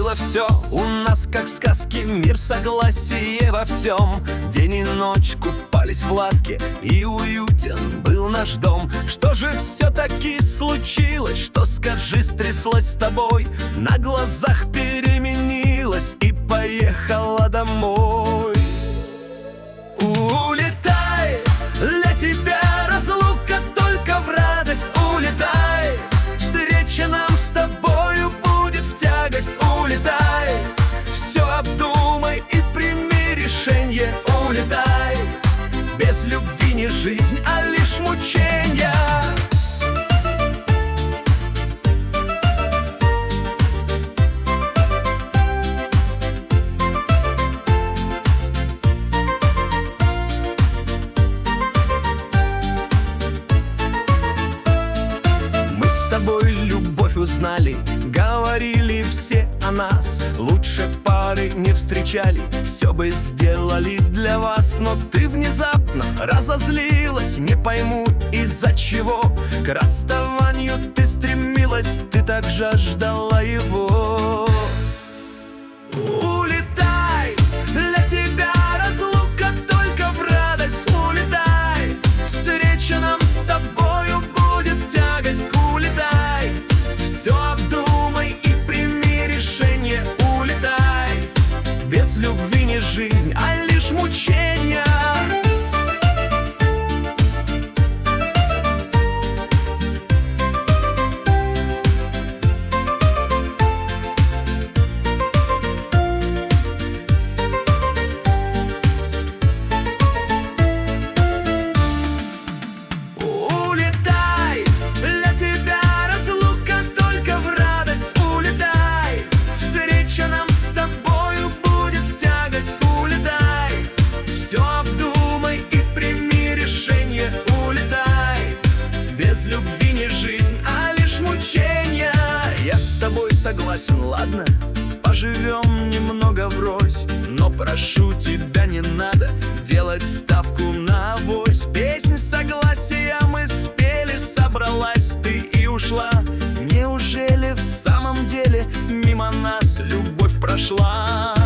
было все у нас, как в сказке. Мир, согласие во всем. День и ночь купались в ласке, и уютен был наш дом. Что же все-таки случилось? Что, скажи, стряслось с тобой? На глазах переменилась и поехала домой. Улетай, для тебя разлука только в радость. Улетай, встреча нам с тобою будет в тягость. Улетай, все обдумай и прими решение. Улетай, без любви не жизнь, а лишь мученья. Любовь узнали, говорили все о нас. Лучше пары не встречали, все бы сделали для вас. Но ты внезапно разозлилась, не пойму из-за чего. К расставанию ты стремилась, ты так жаждала его. Улетай, для тебя разлука только в радость. Улетай, встреча нам с тобою будет в тягость. Улетай, все обдумай и прими решение. Улетай, без любви не жизнь, а лишь мученья. Все обдумай и прими решение. Улетай, без любви не жизнь, а лишь мученья. Я с тобой согласен, ладно, поживем немного врозь. Но прошу тебя, не надо делать ставку на авось. Песнь согласия мы спели, собралась ты и ушла. Неужели в самом деле мимо нас любовь прошла?